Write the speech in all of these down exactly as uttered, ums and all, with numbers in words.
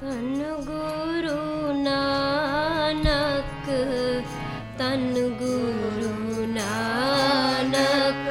ਧੰਨ ਗੁਰੂ ਨਾਨਕ, ਧੰਨ ਗੁਰੂ ਨਾਨਕ।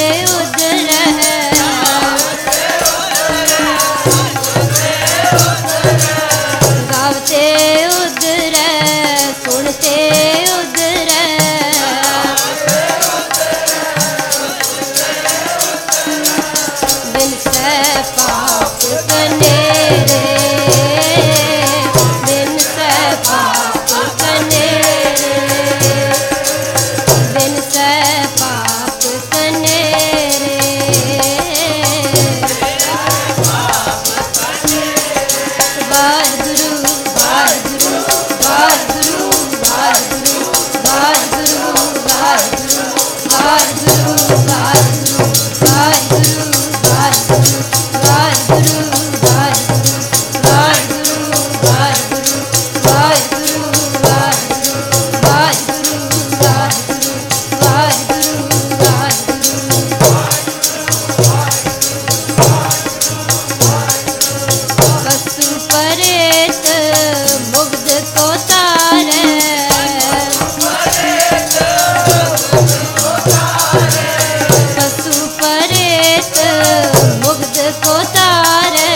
Oh गावते उधरे सुनते उधरे बिन से पाप कनेरे बिन से पाप कनेरे बिन से पाप कनेरे बार गुरु बार गुरु बार गुरु बार गुरु बार गुरु बार गुरु बार गुरु बार गुरु बार गुरु बार गुरु बार गुरु बार गुरु बार गुरु बार गुरु बार गुरु बार गुरु बार गुरु बार गुरु पशु परेत मुग्ध को तारे पशु परेत मुग्ध को तारे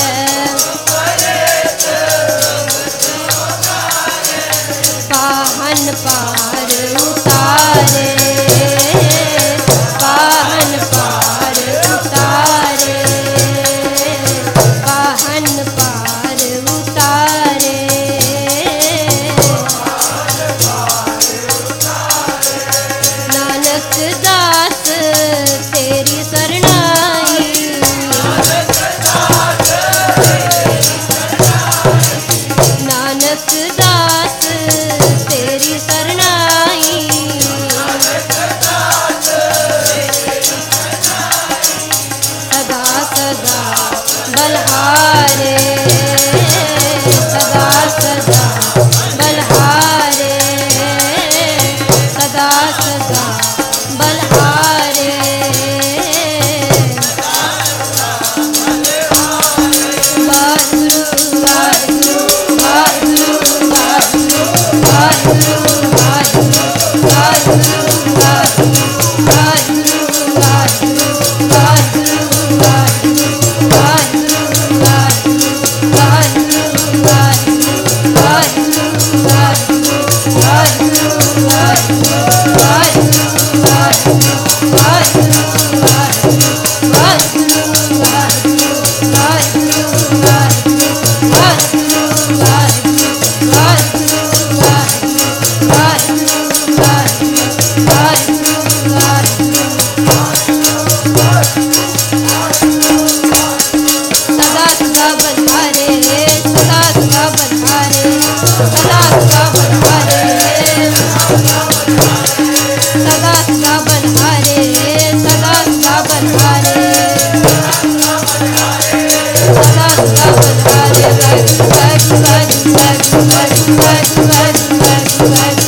पाहन पार उतारे पाहन पार उतारे पाहन पार उतारे नानक दास तेरी शरणाई नानक दास तेरी शरणाई सदा सदा बलहारे सदा सदा बलहारे सदा सदा बलहारे वाहिगुरु वाहिगुरु वाहिगुरु वाहिगुरु वाहिगुरु वाहिगुरु वाहिगुरु वाहिगुरु वाहिगुरु वाहिगुरु वाहिगुरु वाहिगुरु वाहिगुरु वाहिगुरु वाहिगुरु वाहिगुरु वाहिगुरु वाहिगुरु सदा सदा बलहारे सदा सदा बलहारे सदा सदा बलहारे सदा सदा बलहारे सदा सदा बलहारे सदा सदा बलहारे वाहिगुरु वाहिगुरु वाहिगुरु वाहिगुरु वाहिगुरु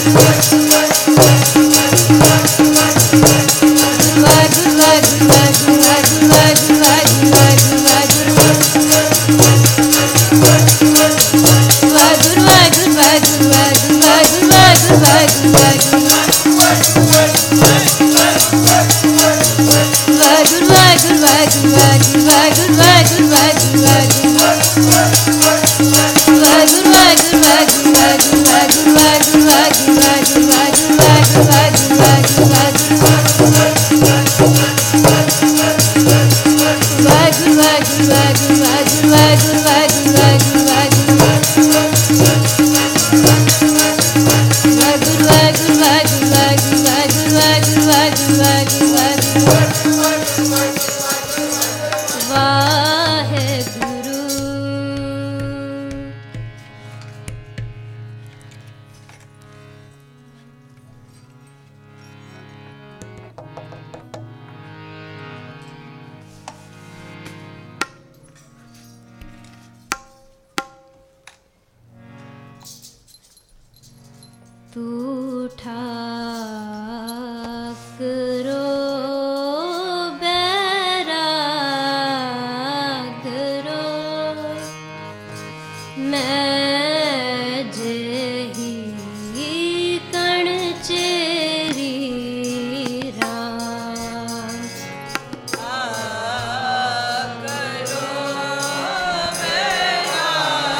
तू ठाकरो बैरागरो मैं जेही कण चेरी राम करो मेरा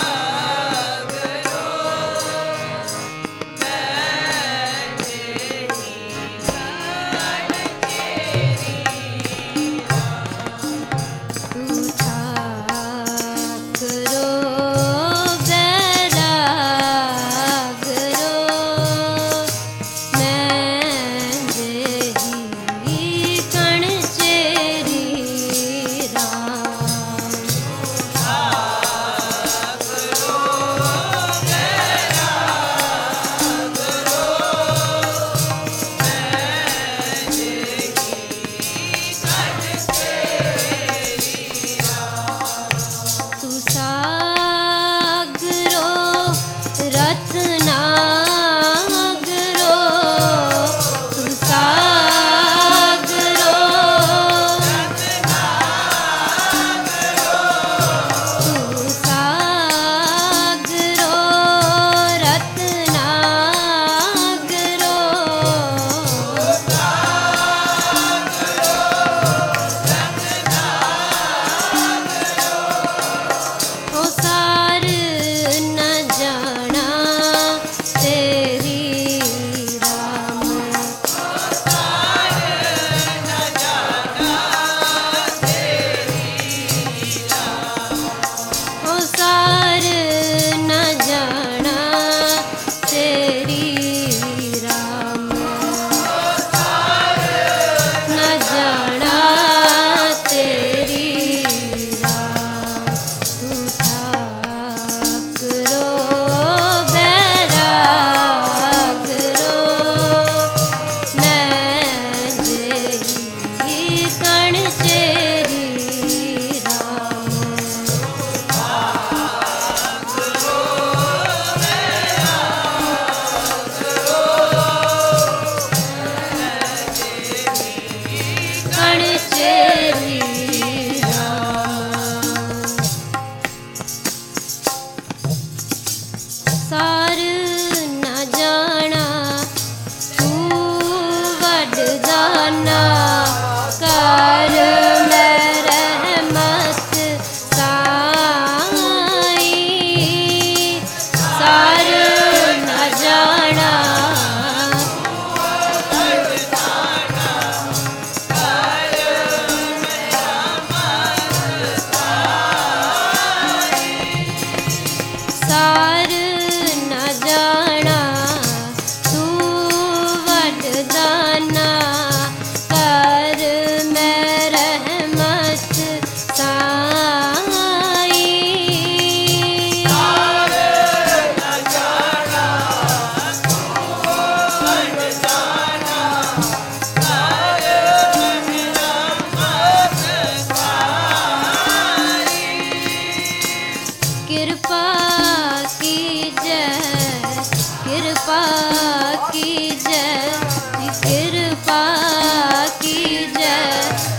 सार न जाना तू वरदाना कर मैं रहमत साई। सार न जाना तू वरदाना कर मैं रहमत साई। कृपा कीजय कृपा कीजय कृपा कीजय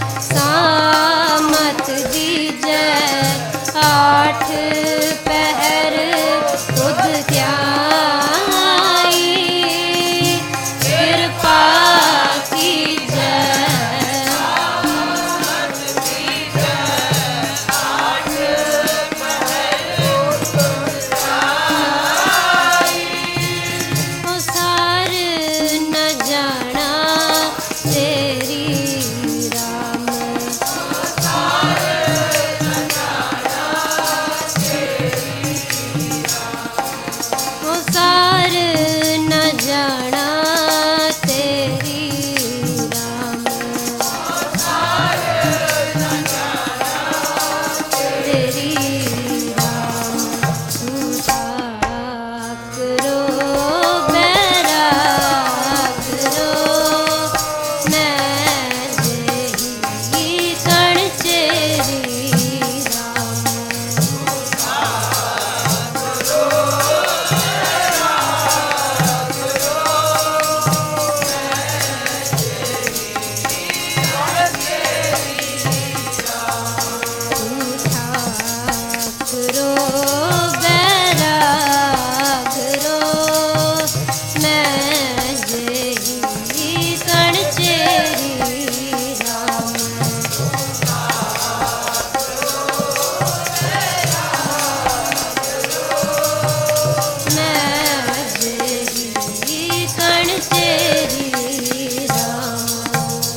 सामत दीजय आठ पहर खुद ध्याई। कृपा कीजय ओ सार न जाना तेरी राम। ओ सार न जाना तेरी राम। तेरी राम सुधाक रो बैराग रो मैं जेही कण चेरी राम। रो बैराग रो मैं जेही कण चेरी राम। मैं जेही कण चेरी राम।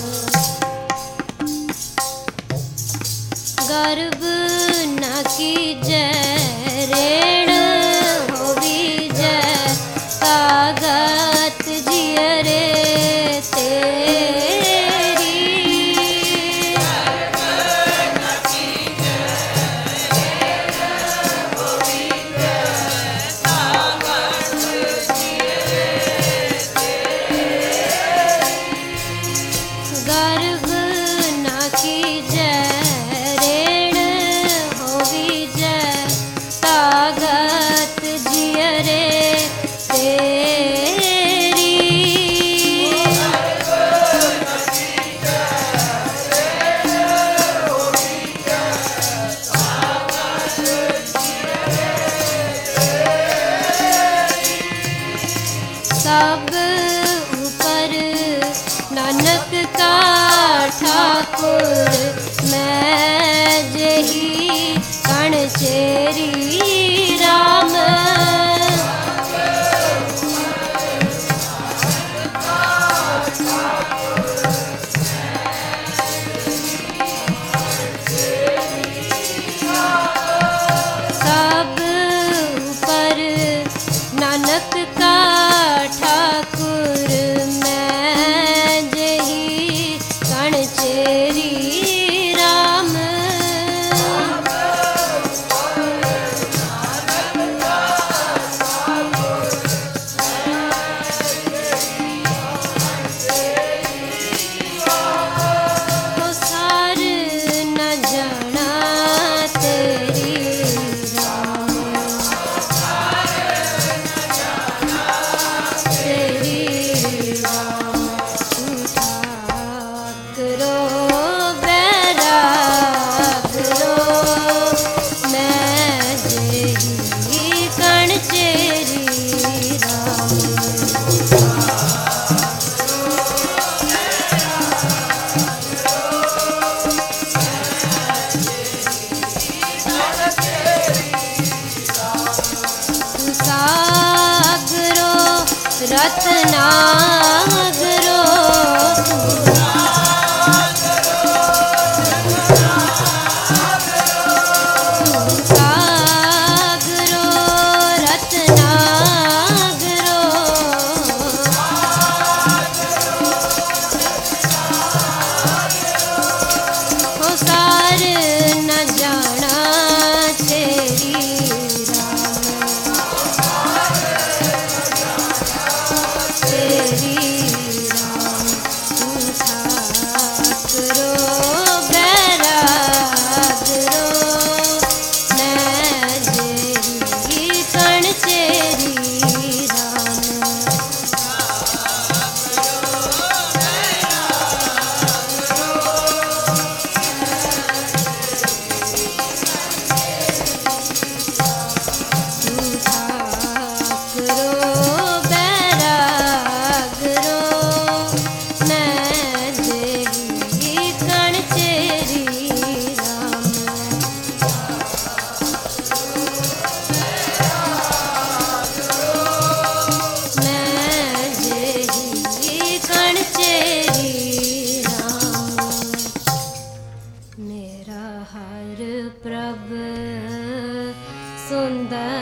गर्व न कीजय ऋण होवी जय तागत जियरे तेरी। गर्व न कीजय ऋण होवी जय तागत जियरे तेरी। सब ऊपर नानक का ठाकुर मैं जेही कण चेरी राम। सब ऊपर नानक का ठाकुर मैं जेही कण चेरी राम। ओ सार न जाना तेरी राम। तेरी राम सुधाक रो बैराग रो मैं जेही कण चेरी राम। सागरो रत्नागरो सागरो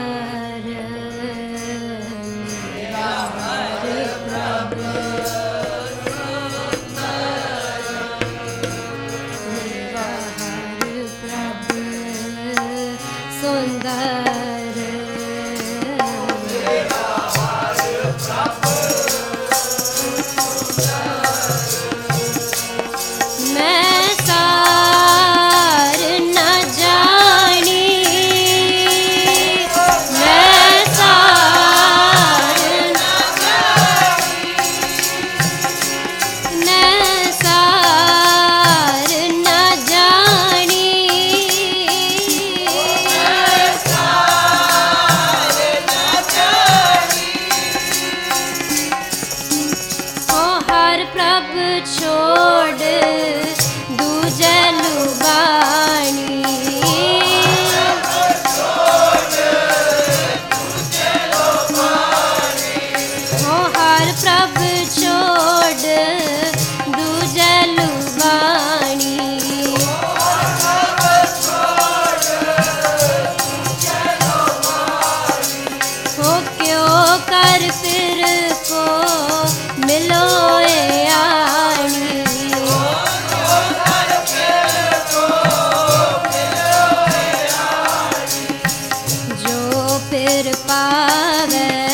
फिर पावे